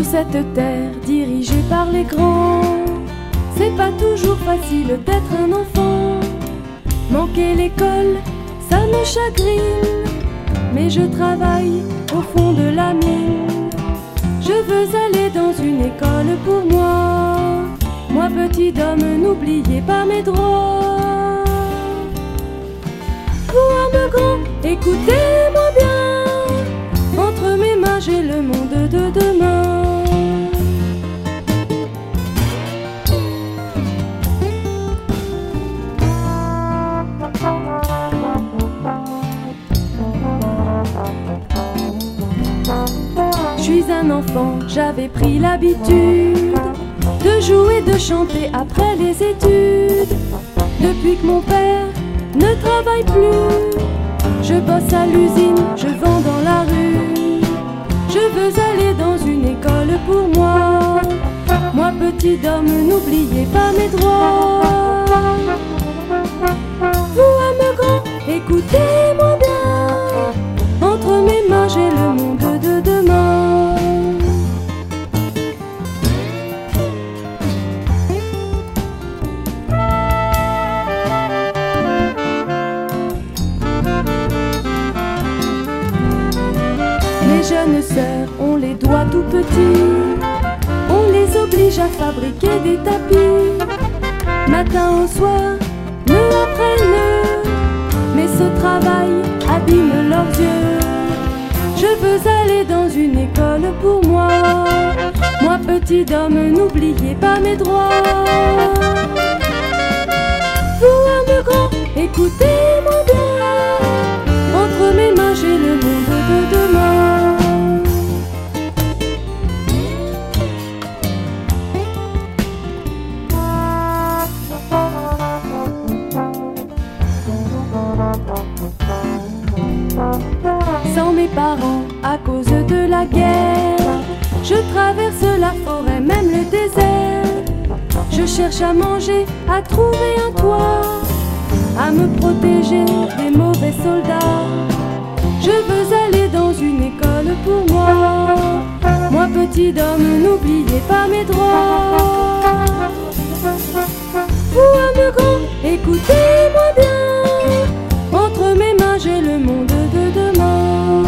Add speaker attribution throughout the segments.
Speaker 1: Sur cette terre dirigée par les grands, c'est pas toujours facile d'être un enfant. Manquer l'école, ça me chagrine, mais je travaille au fond de la mine. Je veux aller dans une école pour moi. Moi petit homme, n'oubliez pas mes droits. Vous hommes grands, écoutez-moi bien. Entre mes mains j'ai le monde de demain. Je suis un enfant, j'avais pris l'habitude de jouer, de chanter après les études. Depuis que mon père ne travaille plus, je bosse à l'usine, je vends dans la rue. Je veux aller dans une école pour moi. Moi petit homme, n'oubliez pas mes droits. Vous hommes grands, écoutez-moi bien. Entre mes mains j'ai le monde de demain. Les jeunes sœurs ont les doigts tout petits, on les oblige à fabriquer des tapis. Matin au soir, nœud après nœud, mais ce travail abîme leurs yeux. Je veux aller dans une école pour moi. Moi petit homme, n'oubliez pas mes droits. Vous hommes grands, écoutez-moi bien. Entre mes mains j'ai le monde de demain. Sans mes parents, à cause de la guerre, je traverse la forêt, même le désert. Je cherche à manger, à trouver un toit, à me protéger des mauvais soldats. Je veux aller dans une école pour moi. Moi petit homme, n'oubliez pas mes droits. Vous hommes grands, écoutez-moi bien. Entre mes mains j'ai le monde de demain.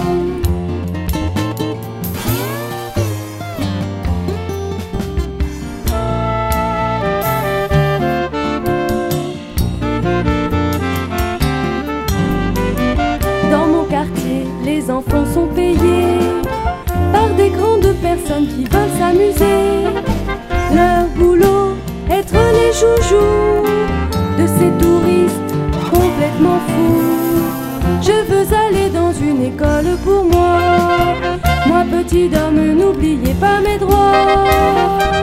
Speaker 1: Dans mon quartier, les enfants sont payés par des grandes personnes qui veulent s'amuser. Leur boulot, être les joujoux de ces touristes complètement fous. Je veux aller dans une école pour moi. Moi petit homme, n'oubliez pas mes droits.